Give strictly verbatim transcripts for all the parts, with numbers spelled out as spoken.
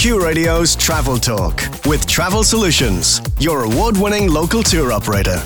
Q Radio's Travel Talk with Travel Solutions, your award-winning local tour operator.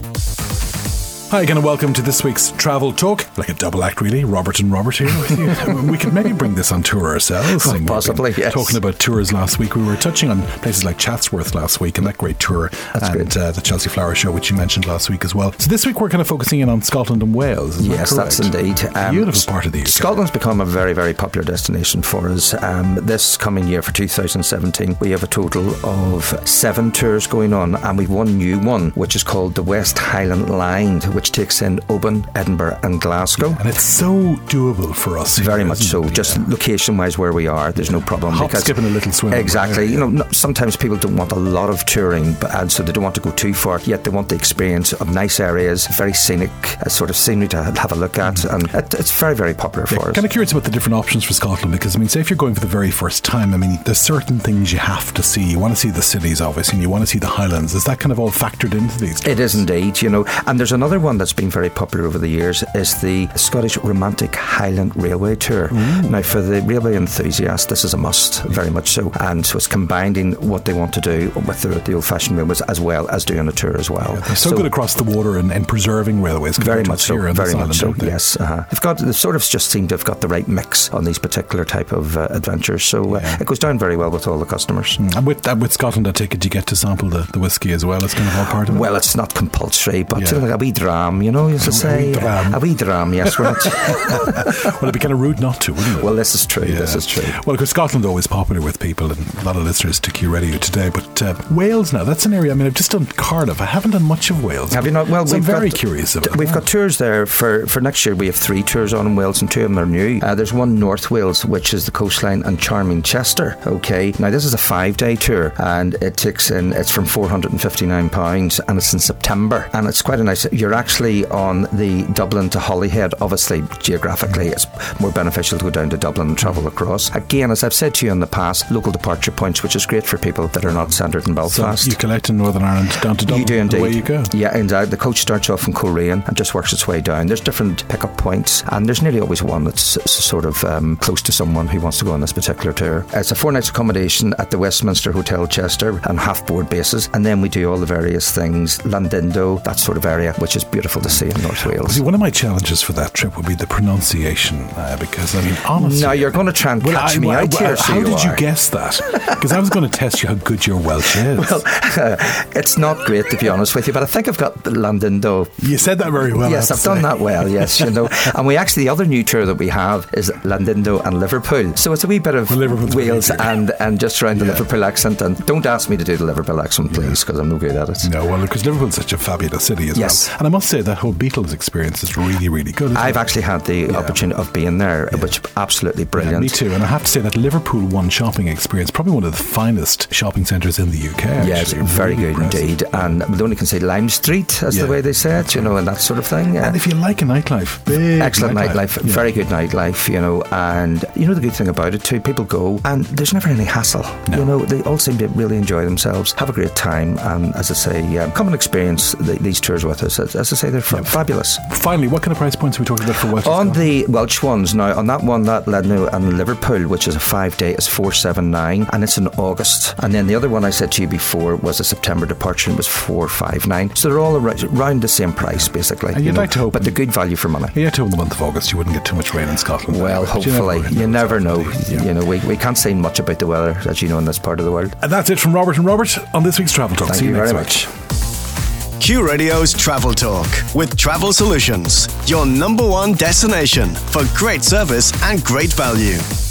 Hi again and welcome to this week's Travel Talk. Like a double act really, Robert and Robert here with you. We could maybe bring this on tour ourselves. Oh, possibly, yes. Talking about tours last week, we were touching on places like Chatsworth last week and that great tour. That's and uh, the Chelsea Flower Show, which you mentioned last week as well. So this week we're kind of focusing in on Scotland and Wales. Is yes, that that's indeed. Um, Beautiful part of the U K. Scotland's become a very, very popular destination for us. Um, this coming year for two thousand seventeen, we have a total of seven tours going on, and we've one new one, which is called the West Highland Line, which takes in Oban, Edinburgh and Glasgow. And it's so doable for us. Very here, much so. it? Just yeah. location-wise where we are, there's no problem. Hop, because skipping a little swim. Exactly. Yeah. You know, no, sometimes people don't want a lot of touring, but and so they don't want to go too far, yet they want the experience of nice areas, very scenic, uh, sort of scenery to have a look at, mm. and it, it's very, very popular yeah, for us. Kind of curious about the different options for Scotland, because I mean, say if you're going for the very first time, I mean, there's certain things you have to see. You want to see the cities, obviously, and you want to see the Highlands. Is that kind of all factored into these trips? It is indeed, you know, and there's another one that's been very popular over the years, is the Scottish Romantic Highland Railway Tour. Ooh. Now, for the railway enthusiast, this is a must, very much so. And so it's combining what they want to do with the, the old-fashioned railways as well as doing a tour as well. Yeah, they're so, so good across the water and, and preserving railways. Very much so, very island, much so, they? yes. Uh-huh. They've got, they sort of just seem to have got the right mix on these particular type of uh, adventures. So uh, yeah. it goes down very well with all the customers. Mm. And with, uh, with Scotland, I take it you get to sample the, the whiskey as well. It's kind of all part of it. Well, it's not compulsory, but yeah. you know, like a wee dram, you know, you used to say. A wee dram. A wee dram, yes. We're not. Well, it'd be kind of rude not to, wouldn't it? Well, this is true. Yeah. This is true. Well, because Scotland's always popular with people, and a lot of listeners to Q Radio today. But uh, Wales now, that's an area. I mean, I've just done Cardiff. I haven't done much of Wales. Have you not? Well, so we've I'm very got, curious about. We've that. got tours there for, for next year. We have three tours on in Wales, and two of them are new. Uh, there's one North Wales, which is the coastline and charming Chester. Okay, now this is a five-day tour, and it takes in. It's from four hundred and fifty-nine pounds, and it's in September, and it's quite a nice. You're actually on the Dublin to Holyhead. Obviously, geographically, it's more beneficial to go down to Dublin and travel across. Again, as I've said to you in the past, local departure points, which is great for people that are not centred in Belfast. So you collect in Northern Ireland down to Dublin. You do indeed. Away you go. Yeah, and uh, the coach starts off in Coleraine and just works its way down. There's different pickup points, and there's nearly always one that's s- sort of um, close to someone who wants to go on this particular tour. It's a four nights accommodation at the Westminster Hotel Chester on half board basis, and then we do all the various things, Landindo, that sort of area, which is beautiful to see in North Wales. See, one of my challenges for that trip would be the pronunciation, uh, because I mean, honestly, now you're going to try and well, catch I, me well, out well, here. So how you did you are. guess that? Because I was going to test you how good your Welsh is. Well, uh, it's not great to be honest with you, but I think I've got Landindo. You said that very well. Yes, I've done that well. Yes, you know. And we actually the other new tour that we have is Landindo and Liverpool. So it's a wee bit of well, Wales and and just around the yeah. Liverpool accent. And don't ask me to do the Liverpool accent, please, because I'm no good at it. No, well, because Liverpool's such a fabulous city as yes. well. And I must say that whole Beatles experience is really, really good. I've it? actually had the yeah. opportunity of being there, yeah. which absolutely brilliant. Yeah, me too. And I have to say that Liverpool One shopping experience, probably one of the finest shopping centres in the U K. Yes, actually. very really good impressive. indeed. And we only can say Lime Street, as yeah. the way they say it, you know, and that sort of thing. Yeah. And if you like a nightlife, big excellent nightlife, nightlife yeah. very good nightlife, you know. And you know the good thing about it too, people go and there's never any hassle. No. You know, they all seem to really enjoy themselves, have a great time, and as I say, um, come and experience the, these tours with us. As, as I say, they're f- yeah. fabulous. Finally, what kind of price points are we talking about for Welsh? On the Welsh ones now, on that one, that Ledno and Liverpool, which is a five day, is four seventy-nine, and it's in August. And then the other one I said to you before was a September departure, and was four fifty-nine. So they're all around, around the same price, basically. And you'd you know, like to hope, but they're good value for money. You'd hope in the month of August you wouldn't get too much rain in Scotland. Well, anyway, hopefully. You never know. You, know. never know. You know, we, we can't say much about the weather, as you know, in this part of the world. And that's it from Robert and Robert on this week's Travel Talk. Thank See you, you very next much. week. Q Radio's Travel Talk with Travel Solutions, your number one destination for great service and great value.